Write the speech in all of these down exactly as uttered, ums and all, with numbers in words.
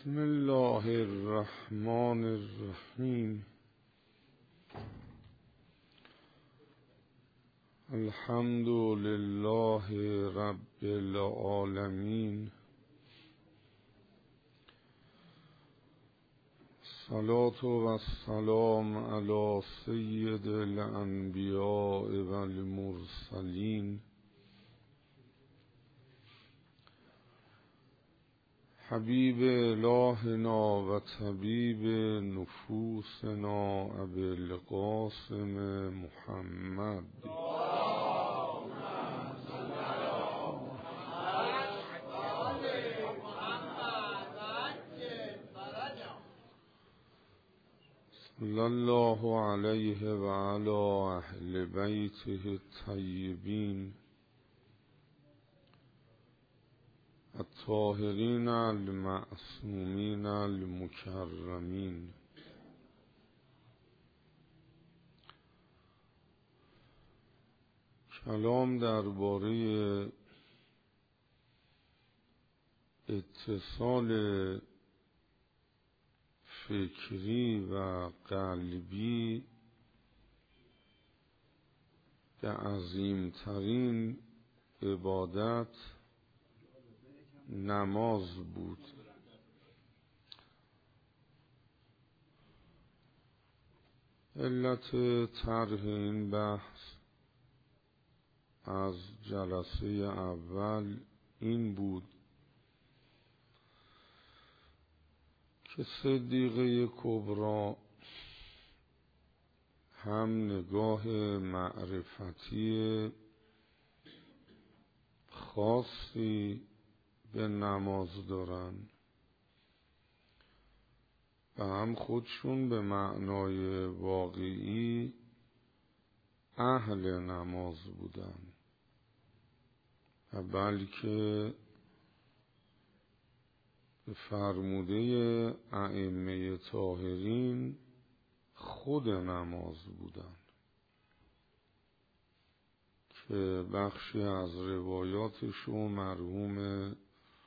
بسم الله الرحمن الرحیم. الحمد لله رب العالمین. الصلاة و السلام علی سید الانبیاء و المرسلین حبیب الهنا و طبیب نفوسنا ابی القاسم محمد. صلی الله علیه و علی اهل بیته الطیبین الطاهرین المعصومین المکرمین. کلام درباره اتصال فکری و قلبی به عظیمترین عبادت نماز بود. علت طرح این بحث از جلسه اول این بود که صدیقه کبری هم نگاه معرفتی خاصی به نماز دارن و هم خودشون به معنای واقعی اهل نماز بودن و بلکه به فرموده ائمه طاهرین خود نماز بودن که بخشی از روایاتشون مرحوم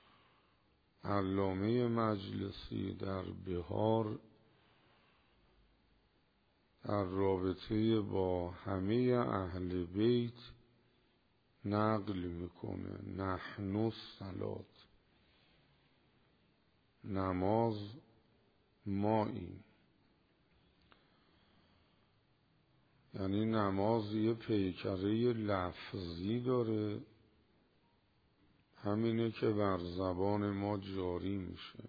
علامه مجلسی در بهار در رابطه با همه اهل بیت نقل میکنه. نحن الصلاة، نماز ماییم. یعنی نماز یه پیکره لفظی داره، همینه که بر زبان ما جاری میشه،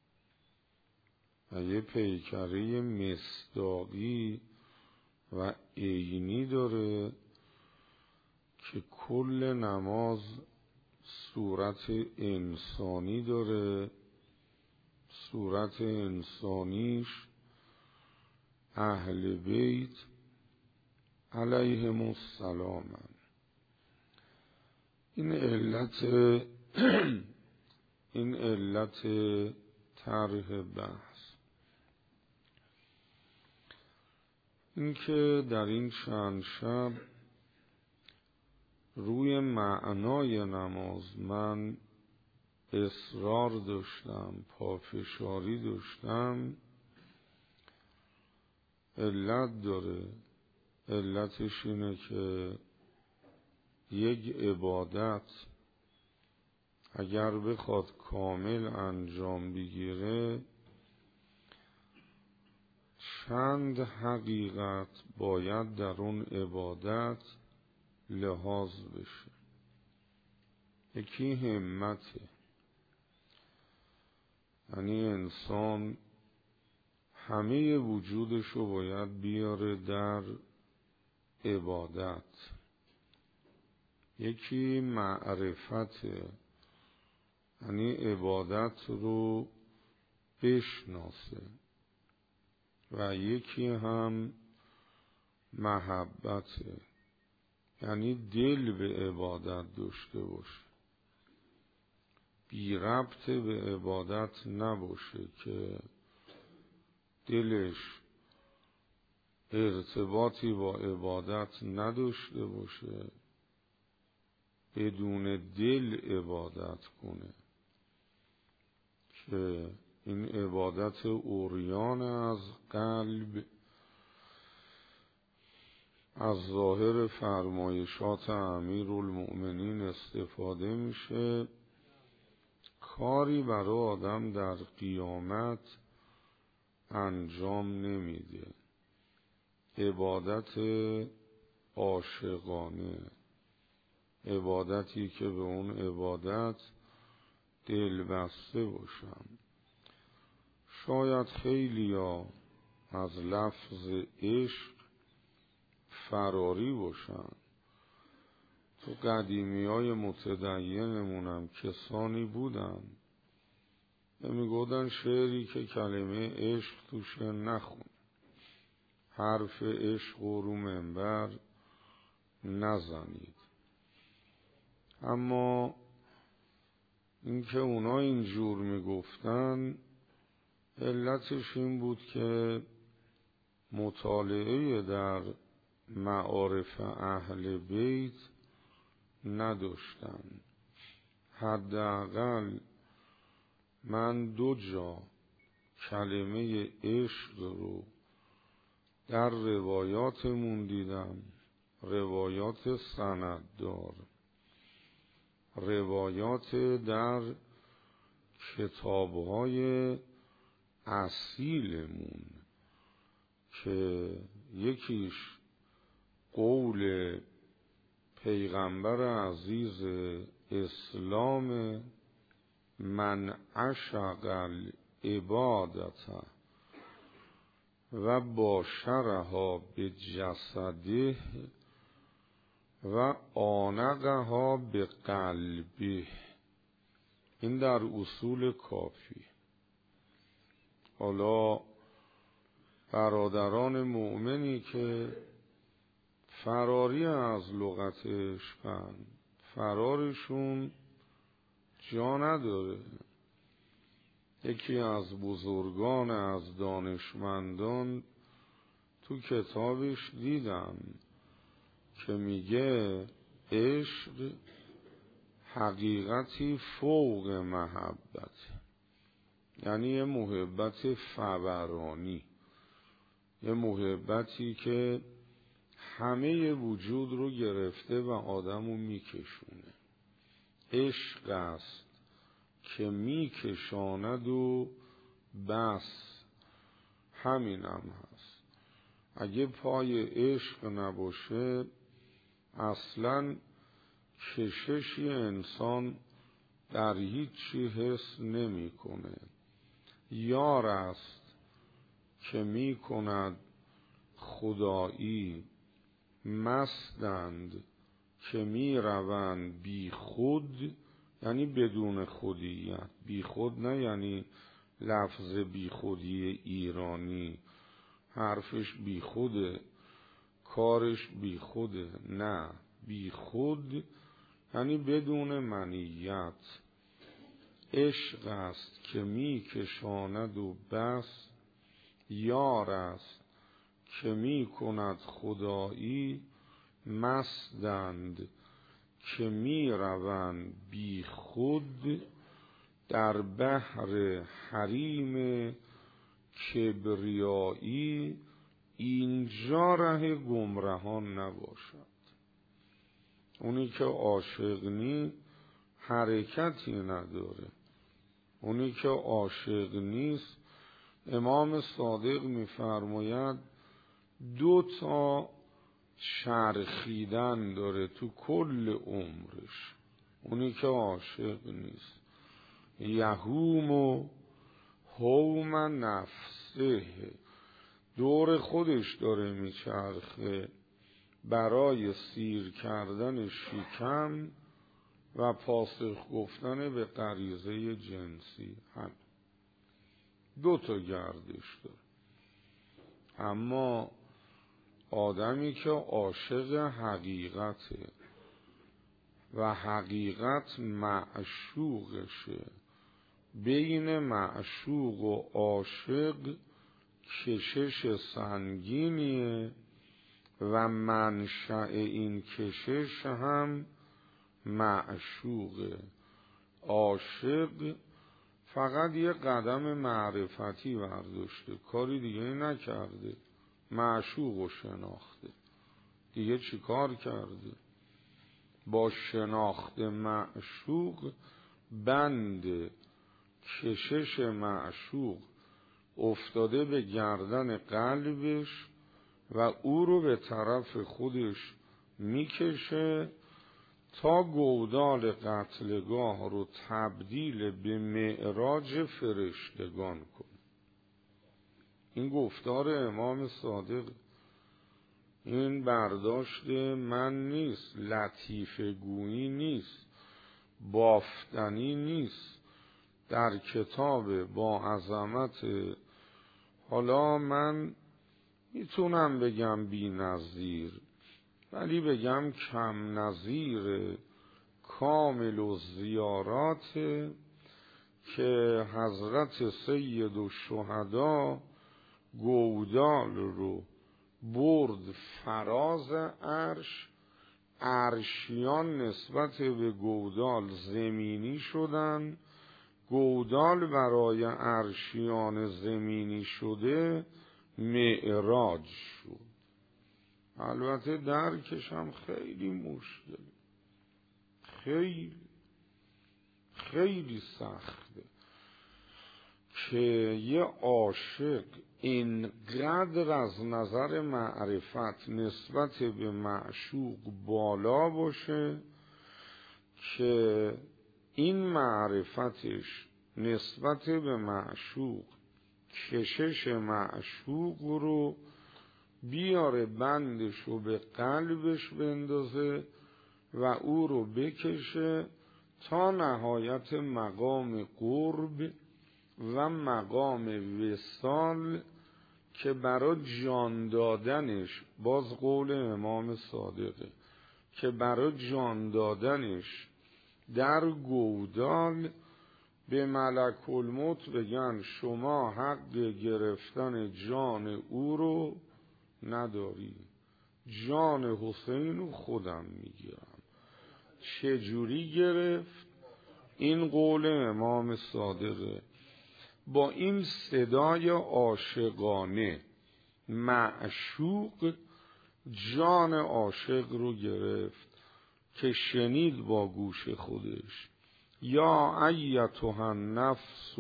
و یه پیکره مصداقی و عینی داره که کل نماز صورت انسانی داره. صورت انسانیش اهل بیت علیهم السلام. این علت این علت طرح بحث، این که در این چند شب روی معنای نماز من اصرار داشتم، پافشاری داشتم، علت داره. علتش اینه که یک عبادت اگر بخواد کامل انجام بگیره چند حقیقت باید در اون عبادت لحاظ بشه. یکی همته، یعنی انسان همه وجودشو باید بیاره در عبادت. یکی معرفته، یعنی عبادت رو بشناسه، و یکی هم محبته، یعنی دل به عبادت داشته باشه، بی ربط به عبادت نباشه که دلش ارتباطی با عبادت نداشته باشه، بدون دل عبادت کنه که این عبادت عریان از قلب از ظاهر فرمایشات امیرالمؤمنین استفاده میشه، کاری برای آدم در قیامت انجام نمیده. عبادت عاشقانه، عبادتی که به اون عبادت دل بسته باشم. شاید خیلیا از لفظ عشق فراری باشن. تو قدیمی های متدینمونم کسانی بودن میگودن شعری که کلمه عشق توشه نخون، حرف عشق و رو منبر نزنید. اما اینکه اونا اینجور میگفتن علتش این بود که مطالعه در معارف اهل بیت نداشتن. حداقل من دو جا کلمه عشق رو در روایاتمون دیدم، روایات سنددار، روایات در کتابهای اصیلمون که یکیش قول پیغمبر عزیز اسلام من عشق العبادت و باشرها به جسده و آنقها به قلبه. این در اصول کافی. حالا برادران مؤمنی که فراری از لغت عشقن، فرارشون جا نداره. یکی از بزرگان از دانشمندان تو کتابش دیدم که میگه عشق حقیقتی فوق محبت، یعنی یه محبت فورانی، یه محبتی که همه وجود رو گرفته و آدمو میکشونه. عشق است که میکشاند و بس. همینم هست. اگه پای عشق نباشه اصلا کششی انسان در هیچی حس نمی کنه. یار است که می کند خدایی، مستند که می روند بی خود، یعنی بدون خودیت. بی خود نه یعنی لفظ بی خودی ایرانی، حرفش بی خوده، کارش بی خوده، نه، بی خود یعنی بدون منیت. عشق است که می کشاند و بس، یار است که می کند خدایی، مستند که می روند بی خود، در بحر حریم کبریایی، اینجا ره گمراهان نباشد. اونی که عاشق نی حرکتی نداره. اونی که عاشق نیست، امام صادق میفرماید دو تا چرخیدن داره تو کل عمرش. اونی که عاشق نیست یهوم و هوم نفسه، دور خودش داره میچرخه برای سیر کردن شکم و پاسخ گفتن به غریزه جنسی. هم دو تا گردش داره. اما آدمی که عاشق حقیقته و حقیقت معشوقشه، بین معشوق و عاشق کشش سنگینیه و منشأ این کشش هم معشوقه. عاشق فقط یه قدم معرفتی برداشته، کاری دیگه نکرده، معشوق و شناخته. دیگه چی کار کرده؟ با شناخت معشوق بند کشش معشوق افتاده به گردن قلبش و او رو به طرف خودش میکشه تا گودال قتلگاه رو تبدیل به معراج فرشتگان کنه. این گفتار امام صادق، این برداشت من نیست، لطیفه گویی نیست، بافتنی نیست، در کتاب با عظمت، حالا من میتونم بگم بی نظیر، ولی بگم کم نظیر، کامل و زیارات، که حضرت سید الشهدا گودال رو برد فراز عرش، عرشیان نسبت به گودال زمینی شدن، گودال برای عرشیان زمینی شده معراج شد. البته درکش هم خیلی مشکل، خیلی خیلی سخته که یه عاشق اینقدر از نظر معرفت نسبت به معشوق بالا باشه که این معرفتش نسبت به معشوق کشش معشوق رو بیاره، بندش رو به قلبش بندازه و او رو بکشه تا نهایت مقام قرب و مقام وصال، که برای جان دادنش، باز قول امام صادقه، که برای جان دادنش در گودال به ملک الموت بگن شما حق گرفتن جان او رو نداری، جان حسین رو خودم میگیرم. چجوری گرفت؟ این قول امام صادقه. با این صدای عاشقانه معشوق جان عاشق رو گرفت که شنید با گوش خودش یا ایتها النفس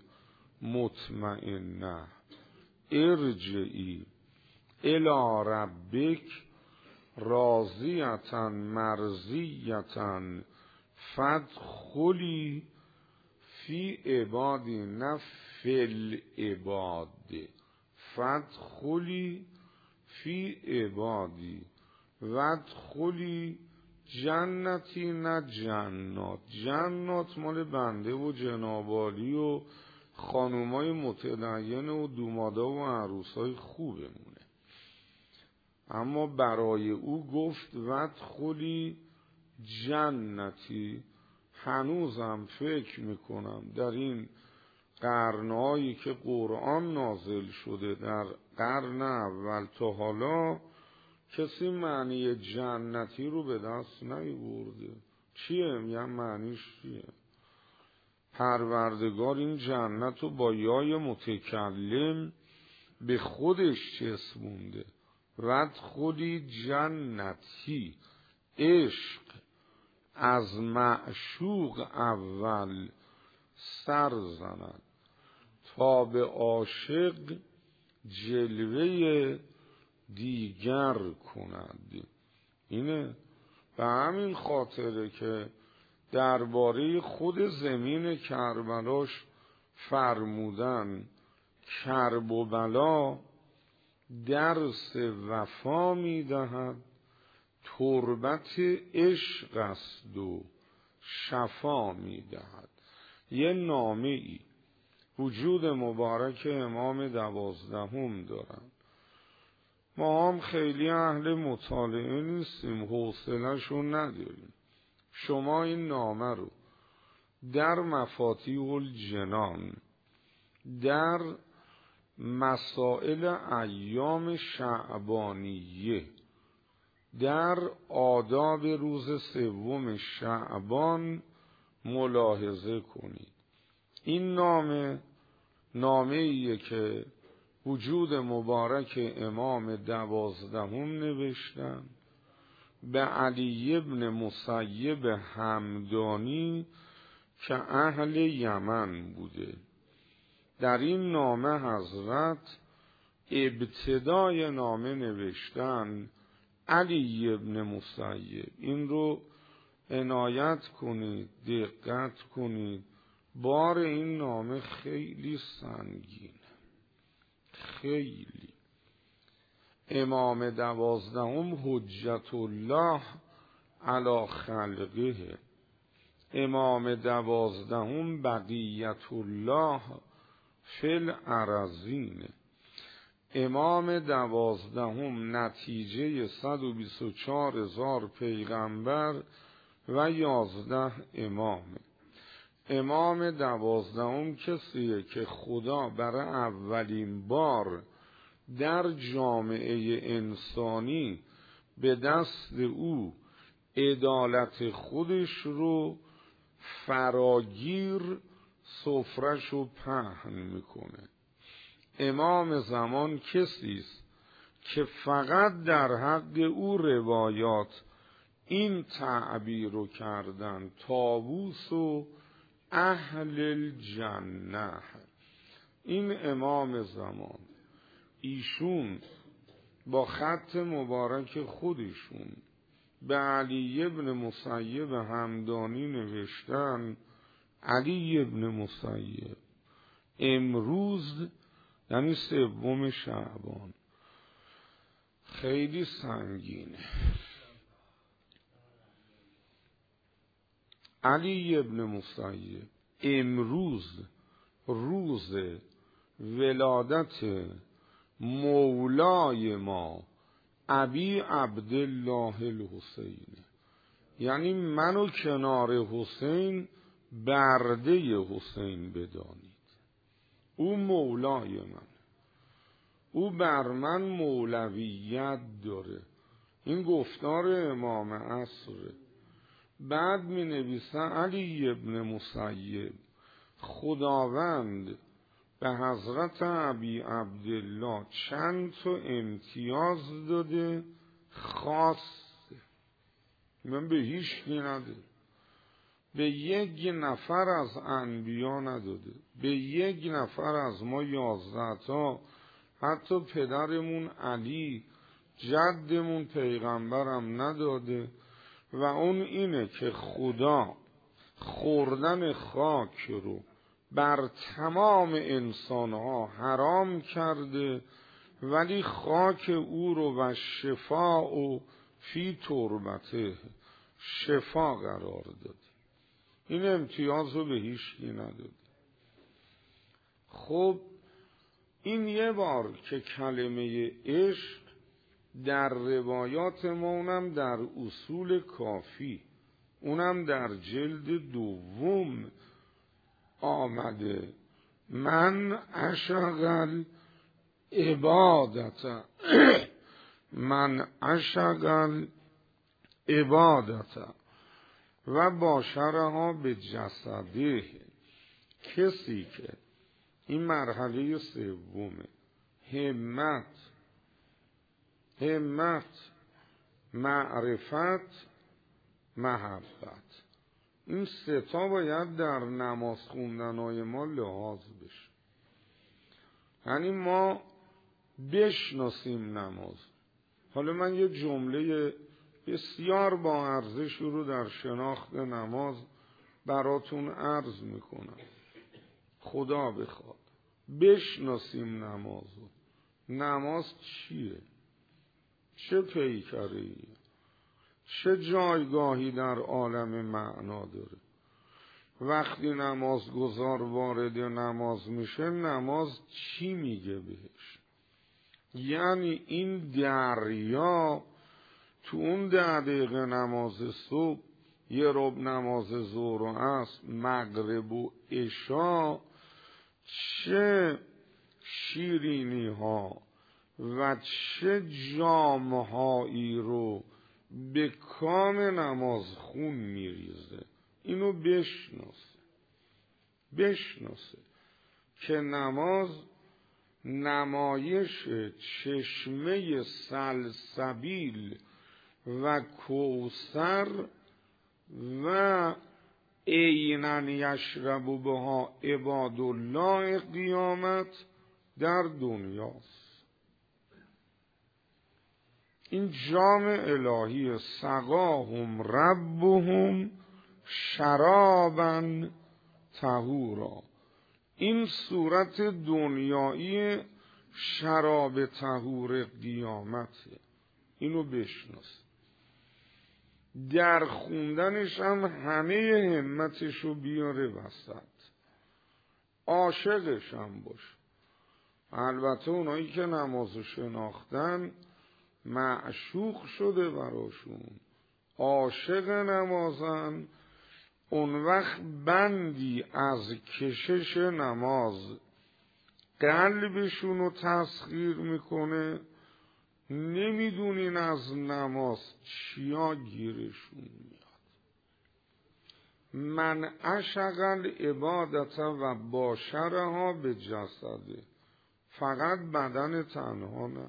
المطمئنه ارجعی الی ربک راضیة مرضیة فادخلی فی عبادی، نه فی العباد، فادخلی فی عبادی وادخلی جنتی، نه جنات. جنات مال بنده و جنابالی و خانومای متدین و دومادا و عروسای خوبمونه، اما برای او گفت وادخلی جنتی. هنوزم فکر میکنم در این قرنهایی که قرآن نازل شده، در قرن اول تا حالا کسی معنی جنتی رو به دست نیاورده. چیه؟ میگم معنیش چیه؟ پروردگار این جنت رو با یای متکلم به خودش چسبونده. وادخلی جنتی، عشق از معشوق اول سر زند تا به عاشق جلوه دیگر کند. اینه به همین خاطره که درباره خود زمین کربلاش فرمودن کرب و بلا درس وفا میدهد، تربت عشق است و شفا میدهد. یه نامه ای وجود مبارک امام دوازدهم دارن. ما هم خیلی اهل مطالعه نیستیم، حوصله‌شو نداریم. شما این نامه رو در مفاتیح الجنان، در مسائل ایام شعبانیه، در آداب روز سوم شعبان ملاحظه کنید. این نامه نامه ایه که وجود مبارک امام دوازدهم نوشتن به علی ابن مسیب همدانی که اهل یمن بوده. در این نامه حضرت ابتدای نامه نوشتن علی ابن مسیب. این رو عنایت کنید، دقت کنید، بار این نامه خیلی سنگینه، خیلی. امام دوازدهم حجت الله علی خلقه، امام دوازدهم بقیت الله فی الارضین، امام دوازدهم نتیجه صد و بیست و چهار هزار پیغمبر و یازده امام. امام دوازدهم کسیه که خدا برای اولین بار در جامعه انسانی به دست او عدالت خودش رو فراگیر سفرش رو پهن میکنه. امام زمان کسیست که فقط در حق او روایات این تعبیر رو کردن: طاووس و اهل الجنه. این امام زمان، ایشون با خط مبارک خودشون به علی ابن مسیب همدانی نوشتن: علی ابن مسیب، امروز یعنی سوم شعبان، خیلی سنگینه. علی ابن مسیب، امروز روز ولادت مولای ما ابی عبدالله الحسین، یعنی منو کنار حسین برده حسین بدانید. او مولای من، او بر من مولویت داره. این گفتار امام عصره. بعد می نویسه علی ابن مسیب، خداوند به حضرت ابی عبدالله چند تا امتیاز داده خاصه، من به هیچ کی نداده، به یک نفر از انبیا نداده، به یک نفر از ما یازده تا، حتی پدرمون علی جدمون پیغمبرم نداده. و اون اینه که خدا خوردن خاک رو بر تمام انسانها حرام کرده، ولی خاک او رو و شفا و فی تربته شفا قرار داده. این امتیاز رو به هیچ کی نداده. خب این یه بار که کلمه عشق در روایات ما، اونم در اصول کافی، اونم در جلد دوم آمده: من عشق العبادت من عشق العبادت و باشرها به جسده. کسی که این مرحله سومه، همت همت معرفت محبت، این سه تا باید در نماز خوندنهای ما لحاظ بشه. یعنی ما بشناسیم نماز. حالا من یه جمله بسیار با ارزش رو در شناخت نماز براتون عرض میکنم. خدا بخواد بشناسیم نمازو. نماز چیه؟ چه پیکریه؟ چه جایگاهی در عالم معنا داره؟ وقتی نمازگزار وارد نماز میشه، نماز چی میگه بهش؟ یعنی این دریا تو اون ده دقیقه نماز صبح، یه ربع نماز ظهر و عصر، مغرب و عشا، چه شیرینی ها و چه جامهایی رو به کام نماز خون میریزه. اینو بشناس. بشناسه که نماز نمایش چشمه سلسبیل و کوثر و عیناً یشرب بها عباد الله قیامت در دنیاست. این جام الهی سقاهم ربهم شرابا طهورا، این صورت دنیایی شراب طهور قیامته. اینو بشناس. در خوندنش هم همه همتشو بیاره وسط، عاشقش هم باش. البته اونایی که نمازو شناختن معشوق شده براشون، عاشق نمازن، اون وقت بندی از کشش نماز قلبشون رو تسخیر میکنه، نمیدونین از نماز چیا گیرشون میاد. من عشق العبادت و باشرها به جسده، فقط بدن تنها نه،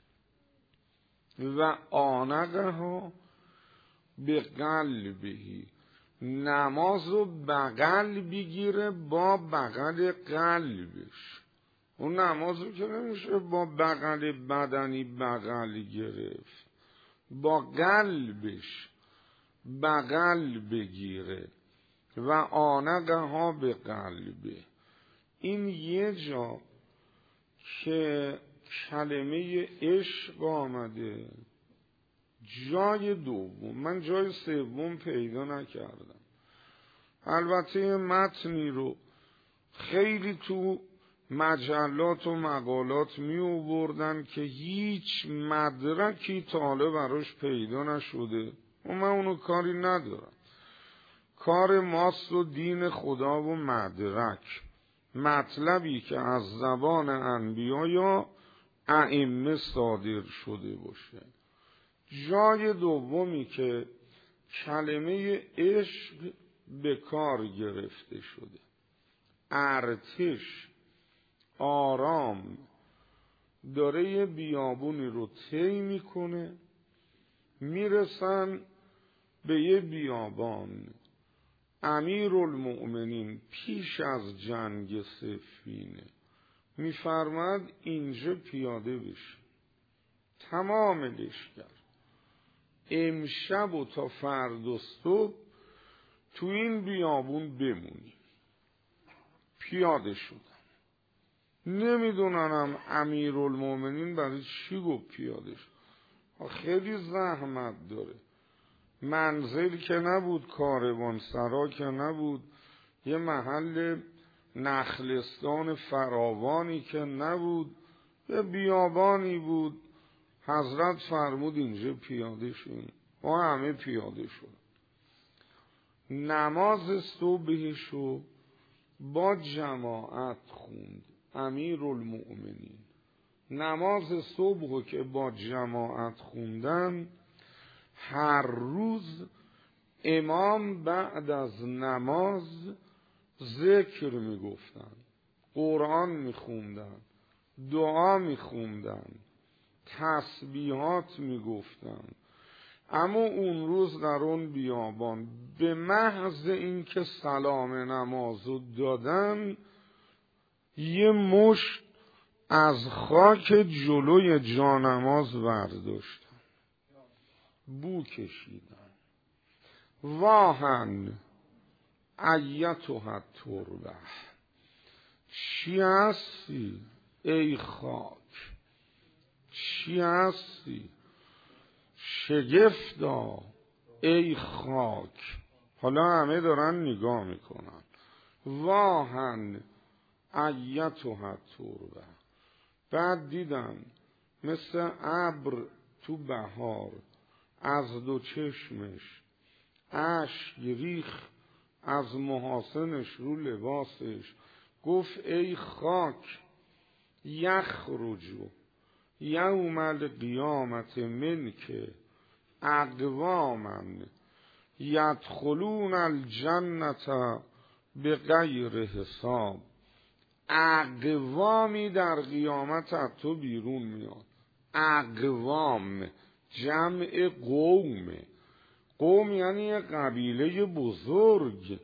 و آنقها به قلبی، نماز رو بغل بگیره با بغل قلبش. اون نماز رو که نمیشه با بغل بدنی بغل گرفت، با قلبش بغل بگیره. و آنقها به قلبه. این یه جا که کلمه عشق آمده، جای دوم، من جای سوم پیدا نکردم. البته متنی رو خیلی تو مجلات و مقالات می آوردن که هیچ مدرکی تا حالا براش پیدا نشده و من اونو کاری ندارم. کار ماست و دین خدا و مدرک، مطلبی که از زبان انبیا یا ائمه صادر شده باشه. جای دومی که کلمه عشق به کار گرفته شده، ارتش آرام داره یه بیابونی رو طی میکنه، میرسن به یه بیابان. امیرالمؤمنین پیش از جنگ صفینه میفرماد اینجا پیاده بشه، تمام لشکر امشب و تا فردا صبح تو این بیابون بمونی. پیاده شدن. نمیدونم امیرالمؤمنین برای چی گفت پیاده شد، خیلی زحمت داره. منزل که نبود، کاروان سرا که نبود، یه محل نخلستان فراوانی که نبود، یه بیابانی بود. حضرت فرمود اینجا پیاده شد و همه پیاده شد. نماز صبحشو با جماعت خوند امیرالمؤمنین. نماز صبحو که با جماعت خوندن، هر روز امام بعد از نماز ذکر میگفتن، قرآن میخوندن، دعا میخوندن، تسبیحات میگفتن. اما اون روز در اون بیابان به محض اینکه سلام نمازو دادن، یه مشت از خاک جلوی جانماز برداشتن، بو کشیدن. واهن ایتها التربه، چی هستی ای خاک، چی هستی شگفتا ای خاک. حالا همه دارن نگاه میکنن. واهن ایتها التربه. بعد دیدن مثل ابر تو بهار از دو چشمش اشک ریخ از محاسنش رو لباسش. گفت ای خاک، یخرجو یوم القیامت منک اقواما یدخلون الجنة به غیر حساب. اقوامی در قیامت از تو بیرون میاد. اقوام جمع قومه. قوم یعنی یه قبیله بزرگ.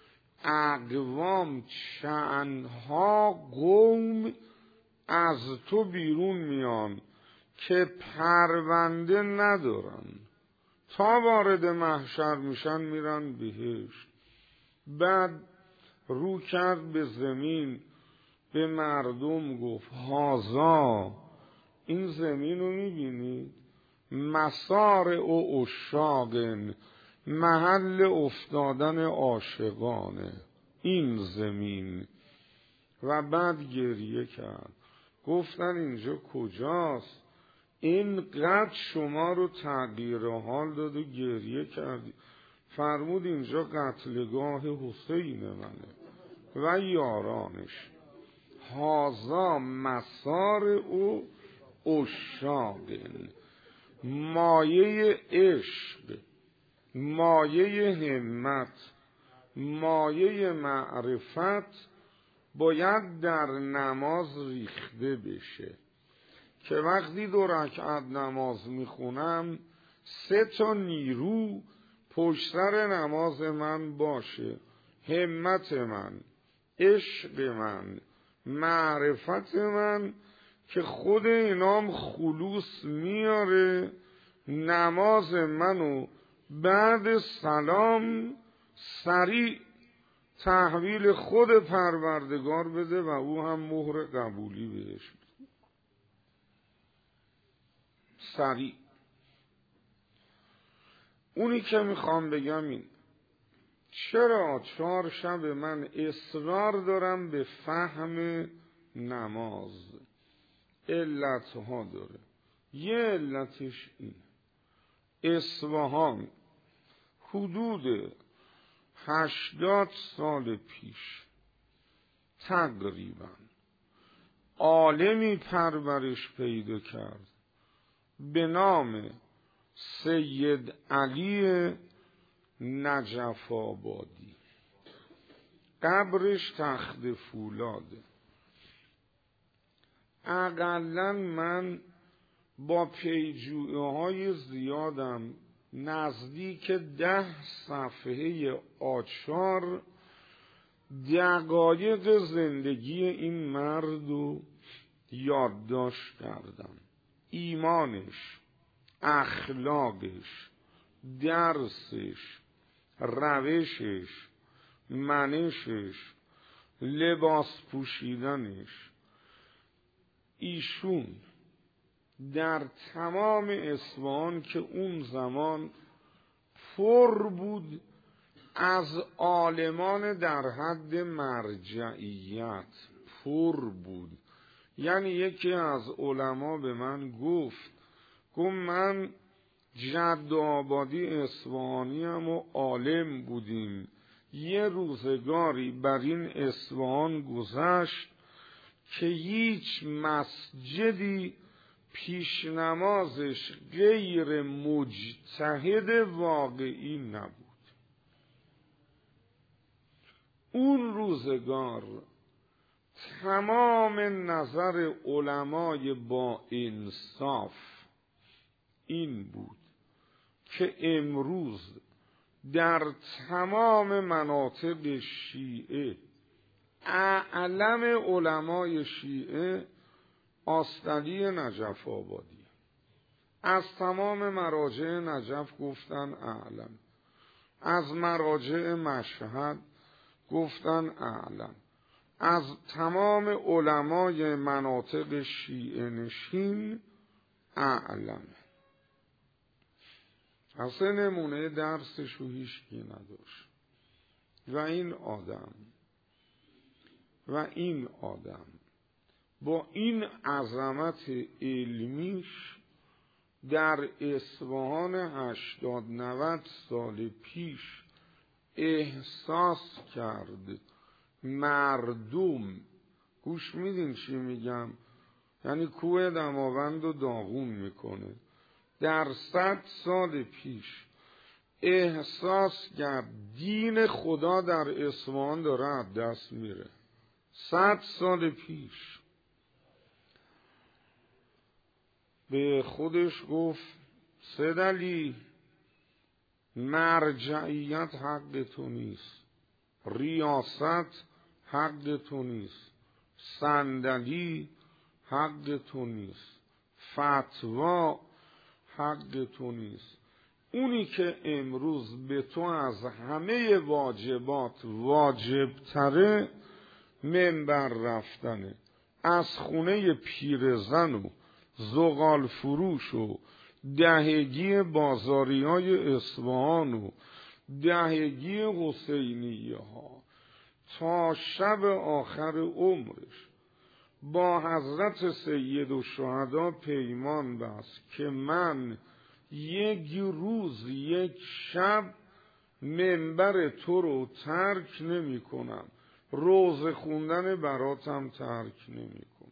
اقوام چندها قوم از تو بیرون میان که پرونده ندارن، تا وارد محشر میشن میرن بهشت. بعد رو کرد به زمین، به مردم گفت هازا، این زمین رو میبینید؟ مسار او اشاقن، محل افتادن عاشقانه این زمین. و بعد گریه کرد. گفتن اینجا کجاست؟ اینقدر شما رو تغییر حال داد و گریه کردی. فرمود اینجا قتلگاه حسین منه و یارانش. هازا مسار او اشاقن، مایه عشق، مایه همت، مایه معرفت باید در نماز ریخته بشه که وقتی دو رکعت نماز میخونم سه تا نیرو پشت سر نماز من باشه. همت من، عشق من، معرفت من، که خود اینام خلوص میاره نماز منو بعد سلام سریع تحویل خود پروردگار بده و او هم مهر قبولی بهش بده. سریع. اونی که میخوام بگم این، چرا چهار شب من اصرار دارم به فهم نماز؟ علتها داره. یه علتش این، اصفهان حدود هشتاد سال پیش تقریبا عالمی پرورش پیدا کرد به نام سید علی نجف آبادی. قبرش تخت فولاده. اقلن من با پیجویه های زیادم نزدیک ده صفحه آچار دقایق زندگی این مرد رو یادداشت کردم. ایمانش، اخلاقش، درسش، روشش، منشش، لباس پوشیدنش. ایشون در تمام اصفهان که اون زمان پر بود از عالمان در حد مرجعیت، پر بود. یعنی یکی از علما به من گفت گفت من جد آبادی اصفهانیم و عالم بودیم، یه روزگاری بر این اصفهان گذشت که هیچ مسجدی پیش نمازش غیر مجتهد واقعی نبود. اون روزگار تمام نظر علمای با انصاف این بود که امروز در تمام مناطق شیعه اعلم علمای شیعه آستعلی نجف آبادی. از تمام مراجع نجف گفتن اعلم، از مراجع مشهد گفتن اعلم، از تمام علمای مناطق شیعه نشین اعلم. اصلا نمونه درسشو هیچکی نداشت. و این آدم و این آدم با این عظمت علمیش در اصفهان هشتاد نود سال پیش احساس کرد مردم، گوش میدین چی میگم، یعنی کوه دماوند رو داغون میکنه. در صد سال پیش احساس کرد دین خدا در اصفهان داره از دست میره. صد سال پیش به خودش گفت سید علی مرجعیت حق تو نیست، ریاست حق تو نیست، صندلی حق تو نیست، فتوا حق تو نیست. اونی که امروز به تو از همه واجبات واجب تره منبر رفتنه. از خونه پیرزن و زغال فروش و دهگی بازاریای اصفهان و دهگی حسینیه ها تا شب آخر عمرش با حضرت سید الشهدا پیمان بست که من یک روز یک شب منبر تو رو ترک نمی کنم، روزه خوندن براتم ترک نمی کنم.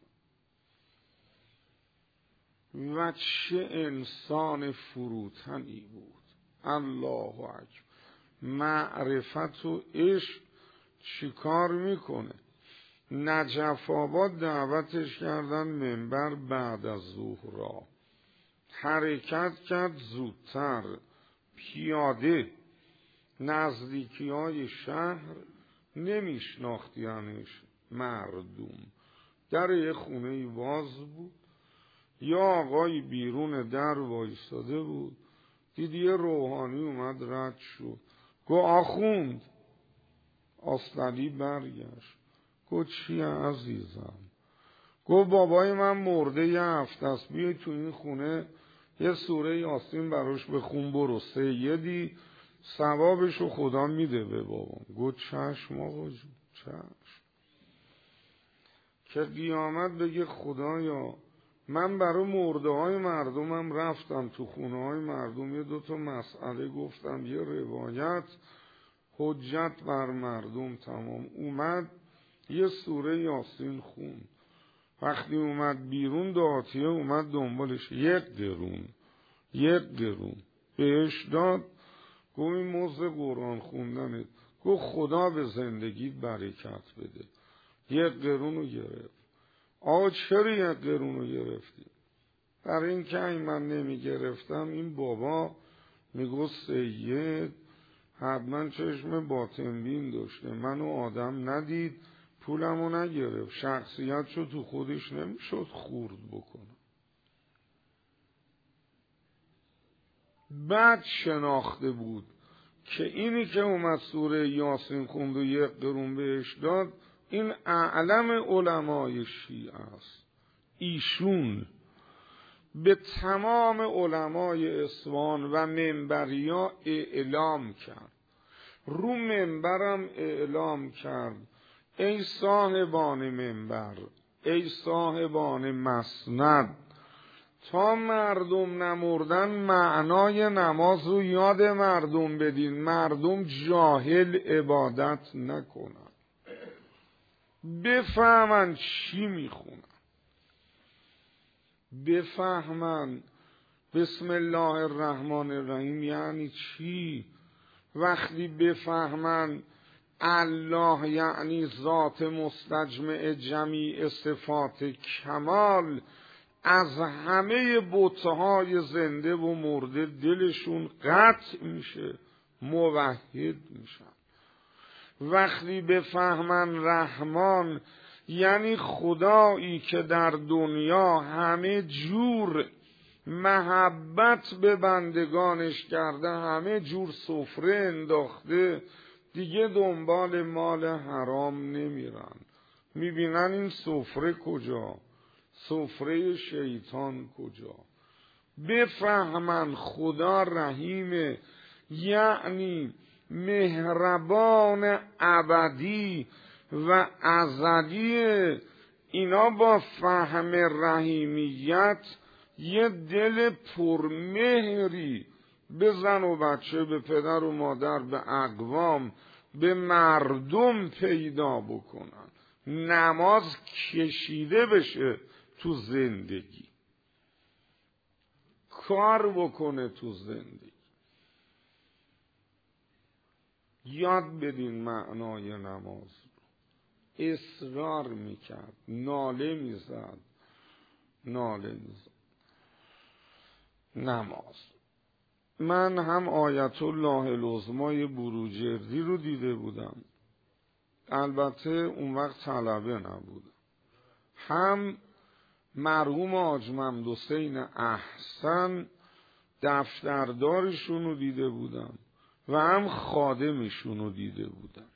و چه انسان فروتنی بود. الله اکبر. معرفت و عشق چیکار میکنه؟ نجف آباد دعوتش کردن منبر بعد از ظهر، حرکت کرد زودتر پیاده نزدیکی های شهر، نمیشناختیانش مردم. در یه خونه باز بود، یا آقای بیرون در وایستاده بود، دید یه روحانی اومد رد شد، گو آخوند. اصلی برگشت گو چی عزیزم؟ گو بابای من مرده یه هفته است، بیای تو این خونه یه سوره یاسین براش بخون برو، سیدی ثوابشو خدا میده به بابام. گو چشم آقا جون چشم. که قیامت بگه خدایا من برای مرده های مردمم رفتم تو خونه های مردم یه دوتا مسئله گفتم، یه روایت حجت بر مردم تمام. اومد یه سوره یاسین خون، وقتی اومد بیرون دعاتیه اومد دنبالش یک قرون یک قرون بهش داد. گو این موزه قرآن خوندنه. گو خدا به زندگیت برکت بده. یک قرون رو گرفت. آقا چرا یک قرون رو گرفتی؟ برای این که این من نمی گرفتم این بابا میگو سید حتما چشم باطنبین داشته، منو آدم ندید پولمو نگرفت، شخصیت شو تو خودش نمیشد خورد بکنه. بعد شناخته بود که اینی که اومد سوره یاسین خوند و یک قرون بهش داد این اعلم علمای شیعه است. ایشون به تمام علمای اصفهان و منبریا اعلام کرد، رو منبرم اعلام کرد ای صاحبان منبر، ای صاحبان مسند، تا مردم نمردن معنای نماز رو یاد مردم بدین، مردم جاهل عبادت نکنن، بفهمن چی میخونن، بفهمن بسم الله الرحمن الرحیم یعنی چی. وقتی بفهمن الله یعنی ذات مستجمع جمیع صفات کمال، از همه بتهای زنده و مرده دلشون قطع میشه، موحد میشن. وقتی بفهمن رحمان یعنی خدایی که در دنیا همه جور محبت به بندگانش کرده، همه جور سفره انداخته، دیگه دنبال مال حرام نمیرن. میبینن این سفره کجا؟ سفره شیطان کجا؟ بفهمن خدا رحیمه، یعنی مهربان ابدی و ازلیه. اینا با فهم رحیمیت یه دل پرمهری به زن و بچه، به پدر و مادر، به اقوام، به مردم پیدا بکنن، نماز کشیده بشه تو زندگی، کار بکنه تو زندگی. یاد بدین معنای نماز. اصرار میکرد، ناله میزد، ناله میزد. نماز. من هم آیت الله العظمای بروجردی رو دیده بودم، البته اون وقت طلبه نبودم، هم مرحوم حاج محمد حسین احسن دفتردارشون رو دیده بودم و هم خادمشون رو دیده بودم.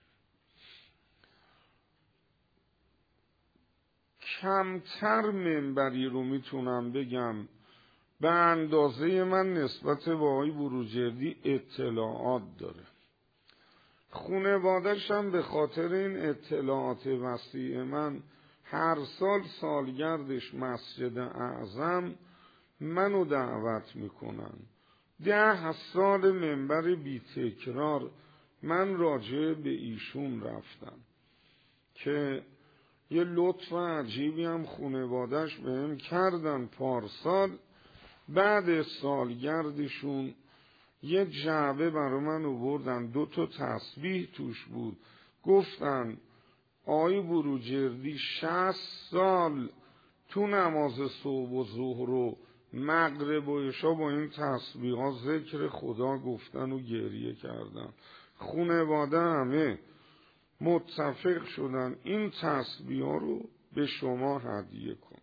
کمتر منبری رو میتونم بگم به اندازه من نسبت به آقای بروجردی اطلاعات داره. خانواده‌اش هم به خاطر این اطلاعات وسیع من هر سال سالگردش مسجد اعظم منو دعوت میکنن. ده سال منبر بی تکرار من راجع به ایشون رفتم که یه لطف عجیبی هم خانواده‌اش بهم کردن. پارسال بعد سالگردشون یه جعبه برای من آوردن، دو تا تسبیح توش بود، گفتن آقای بروجردی شصت سال تو نماز صبح و ظهر و مغرب و عشا با این تسبیح ها ذکر خدا گفتن و گریه کردن. خانواده همه متفق شدن این تسبیح ها رو به شما هدیه کنن.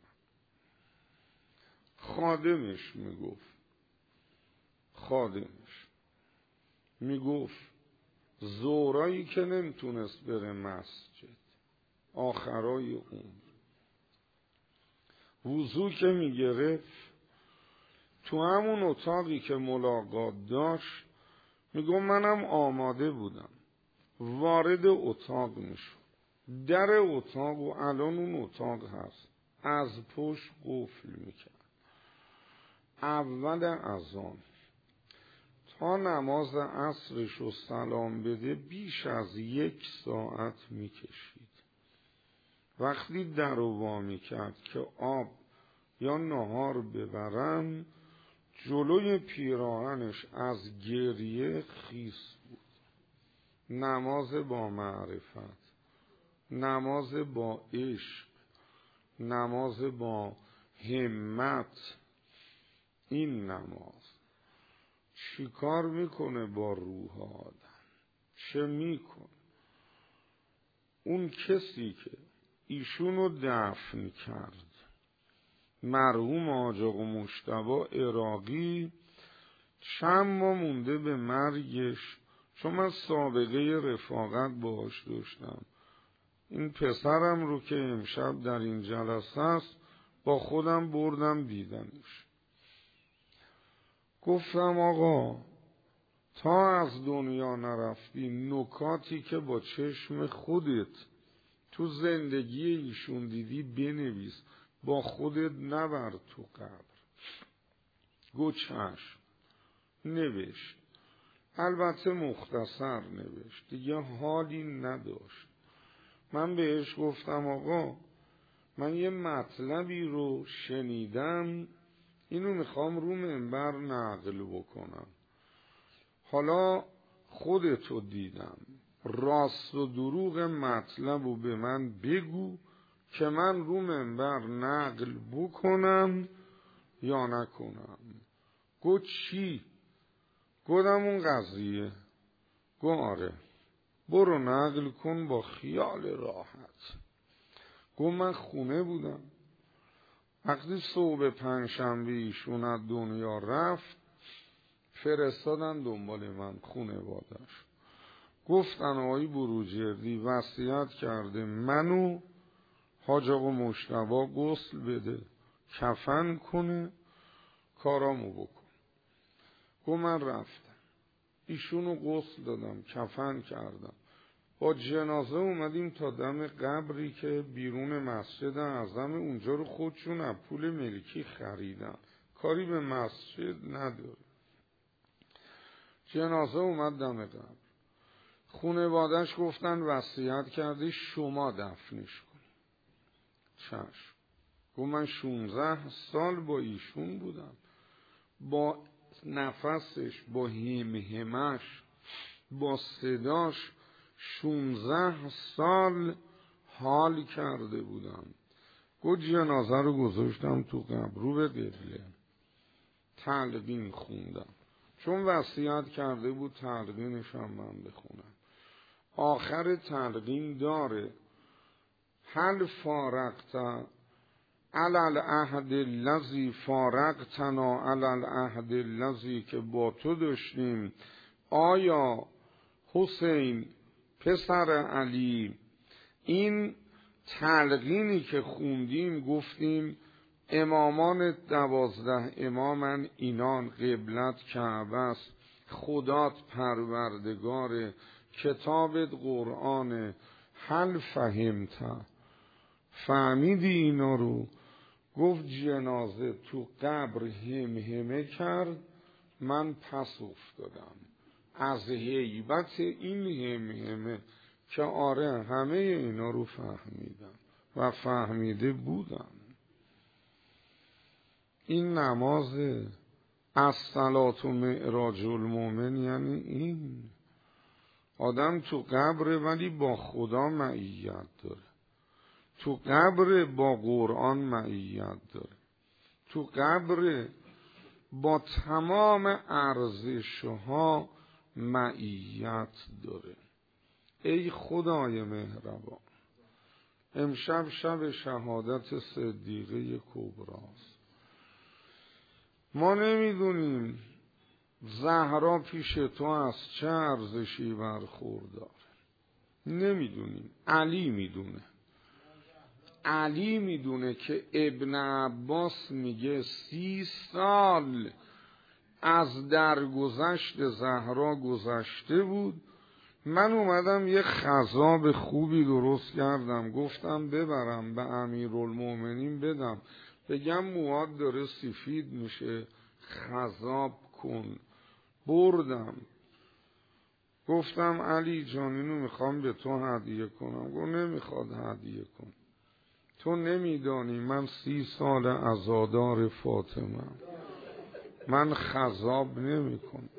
خادمش میگفت خادمش میگفت زورایی که نمیتونست بره مسجد، آخرای عمر وضو که میگرفت تو همون اتاقی که ملاقات داشت، میگم منم آماده بودم، وارد اتاق میشد، در اتاق و الان اون اتاق هست از پشت قفل میکرد. اول اذان تا نماز عصرش رو سلام بده بیش از یک ساعت میکشید. وقتی در رو وا میکرد که آب یا نهار ببرن، جلوی پیراهنش از گریه خیس بود. نماز با معرفت، نماز با عشق، نماز با همت. این نماز چی کار میکنه با روح آدم؟ چه میکنه؟ اون کسی که ایشونو دفن کرد، مرحوم حاج آقا مجتبی عراقی، چند ماه مونده به مرگش، چون من سابقه رفاقت باهاش داشتم، این پسرم رو که امشب در این جلسه است با خودم بردم دیدنش. گفتم آقا تا از دنیا نرفتی نکاتی که با چشم خودت تو زندگی ایشون دیدی بنویس، با خودت نبر تو قبر. گو چشم. نوشت، البته مختصر نوشت، دیگه حالی نداشت. من بهش گفتم آقا من یه مطلبی رو شنیدم، اینو میخوام رو منبر نقل بکنم. حالا خودتو دیدم، راست و دروغ مطلب رو به من بگو که من رو منبر نقل بکنم یا نکنم. گو چی؟ گفتم اون قضیه. گو آره برو نقل کن با خیال راحت. گو من خونه بودم، وقتی صبح پنجشنبه ایشون از دنیا رفت فرستادن دنبال من خانواده‌اش، گفتن آقای بروجردی وصیت کرده منو حاج آقا مجتبی غسل بده، کفن کنه، کارامو بکن. گو من رفتم ایشونو غسل دادم، کفن کردم، با جنازه اومدیم تا دم قبری که بیرون مسجد اعظم، اونجا رو خودشون از پول ملکی خریدن، کاری به مسجد نداره. جنازه اومد دم قبر، خانواده‌اش گفتن وصیت کردی شما دفنش کنی. چشم. گفت من شونزده سال با ایشون بودم، با نفسش، با همهمش، با صداش شونزده سال حال کرده بودم. گفت جنازه رو گذاشتم تو قبر رو به قبله، تلقین خوندم، چون وصیت کرده بود تلقینش هم من بخونم. آخر تلقین داره هل فارقت علی العهد الذی فارقتنا علی العهد الذی که با تو داشتیم، آیا حسین پسر علی این تلقینی که خوندیم گفتیم امامان دوازده امامن اینان، قبلت کعبه است، خدات پروردگار، کتابت قرآن، هل فهمت فهمیدی اینا رو؟ گفت جنازه تو قبر هم همه کرد، من پس افتادم از هیبت این هم همه که آره همه اینا رو فهمیدم و فهمیده بودم. این نماز الصلاة معراج المؤمن یعنی این آدم تو قبر ولی با خدا معیت داره، تو قبر با قرآن معیت داره، تو قبر با تمام ارزش‌ها معیت داره. ای خدای مهربان، امشب شب شهادت صدیقه کبراست. ما نمیدونیم زهرا پیش تو از چه ارزشی برخوردار، نمیدونیم، علی میدونه. علی میدونه که ابن عباس میگه سی سال از درگذشت زهرا گذشته بود. من اومدم یه خضاب خوبی درست کردم، گفتم ببرم به امیرالمومنین بدم، بگم مواد داره سفید میشه خضاب کن. بردم گفتم علی جان اینو میخوام به تو هدیه کنم. گفت نمیخواد هدیه کن، تو نمیدانی من سی سال عزادار فاطمه، من خضاب نمی کنم.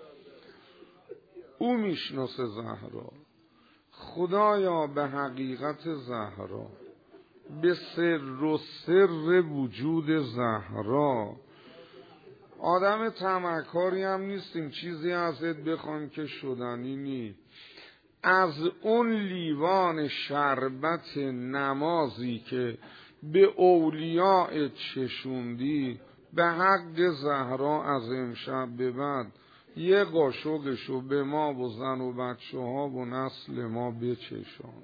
او میشناسه زهرا. خدایا به حقیقت زهرا، به سر و سر وجود زهرا، آدم طمعکاری هم نیستیم، چیزی ازت بخوام که شدنی نی. از اون لیوان شربت نمازی که به اولیاء چشوندی به حق زهرا از امشب به بعد یه قاشقشو به ما و زن و بچه ها و نسل ما بچشان.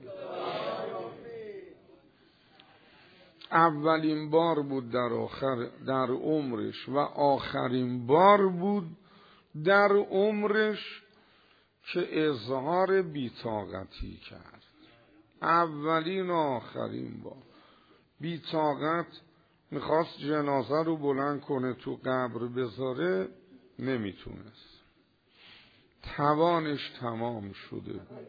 اولین بار بود در آخر در عمرش و آخرین بار بود در عمرش که اظهار بی‌طاقتی کرد. اولین و آخرین بار بی‌طاقت، میخواست جنازه رو بلند کنه تو قبر بذاره، نمیتونست، توانش تمام شده بود.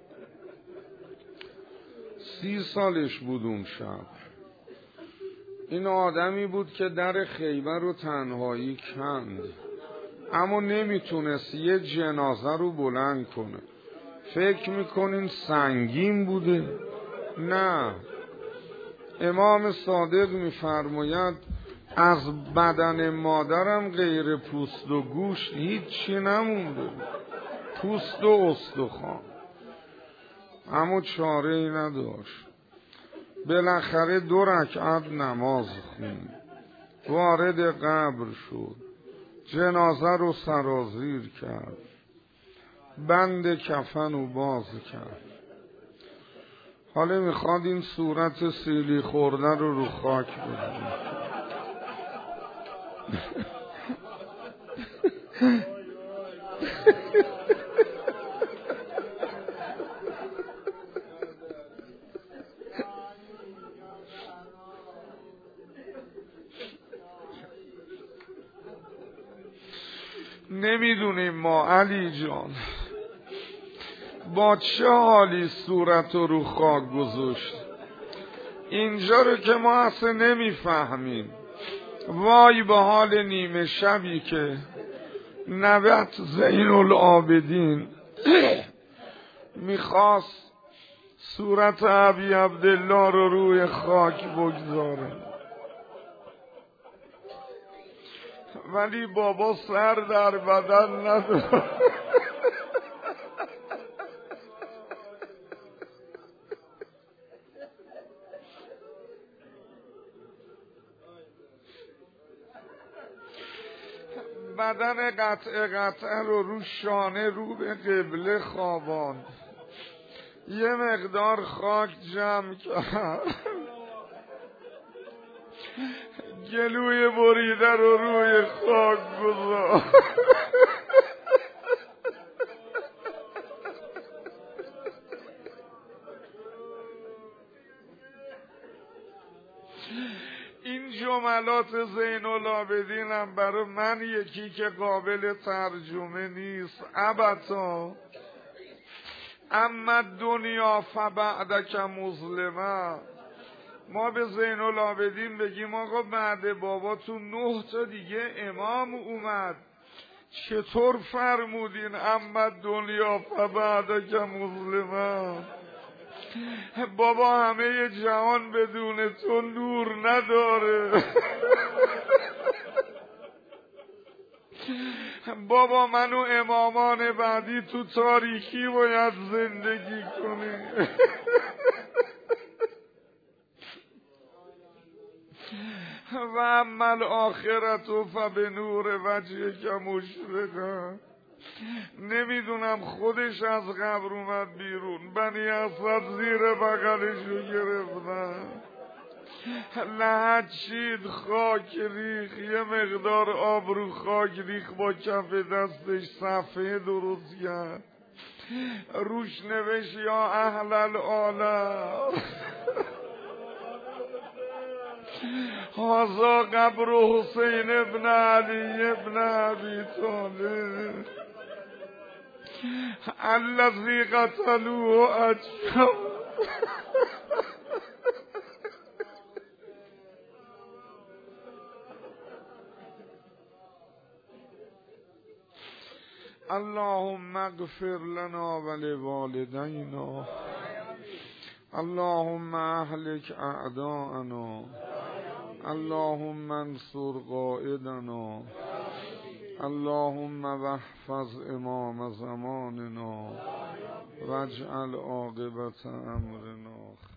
سی سالش بود اون شب. این آدمی بود که در خیبر رو تنهایی کند، اما نمیتونست یه جنازه رو بلند کنه. فکر میکنین سنگین بوده؟ نه. امام صادق میفرماید از بدن مادرم غیر پوست و گوشت هیچی نمونده، پوست و استخوان، اما چاره ای نداشت. بالاخره دو رکعت نماز خوند، وارد قبر شد، جنازه رو سرازیر کرد، بند کفن رو باز کرد. حالا میخواد این صورت سیلی خورده رو رو خاک بزنه. نمیدونیم ما علی جان با چه حالی صورت رو رو خاک گذاشت. اینجا رو که ما اصلا نمیفهمیم. وای به حال نیمه شبی که نوبت زین العابدین میخواست صورت ابی عبدالله رو روی خاک بگذاره، ولی بابا سر در بدن نداره. بدن قطع قطع رو رو شانه رو به قبله خواباند، یه مقدار خاک جمع کرد، گلوی بریده رو روی خاک گذاشت. این جملات زین العابدین هم برای من یکی که قابل ترجمه نیست. ابتا اما دنیا فبعدک مظلمه. ما به زین العابدین بگیم آقا بعد باباتون نه تا دیگه امام اومد، چطور فرمودین اما دنیا فبعدک مظلمه؟ بابا همه جهان بدون تو نور نداره. بابا من و امامان بعدی تو تاریکی باید زندگی کنیم. و اما آخرت و فبنور وجهک مشرقه. نمیدونم خودش از قبر اومد بیرون، بنی اسد زیر بغلشو گرفتن، لحد چید، خاک ریخ، یه مقدار آب رو خاک ریخ، با کف دستش صفحه درست کرد، روش نوشت یا اهل العالم هذا قبر حسین ابن علی ابن ابی طالب الذی قتلوه اجسام. اللهم اغفر لنا ولوالدینا، اللهم اهلك اعداءنا، اللهم انصر قائدنا، اللهم واحفظ امام زماننا واجعل عاقبت امرنا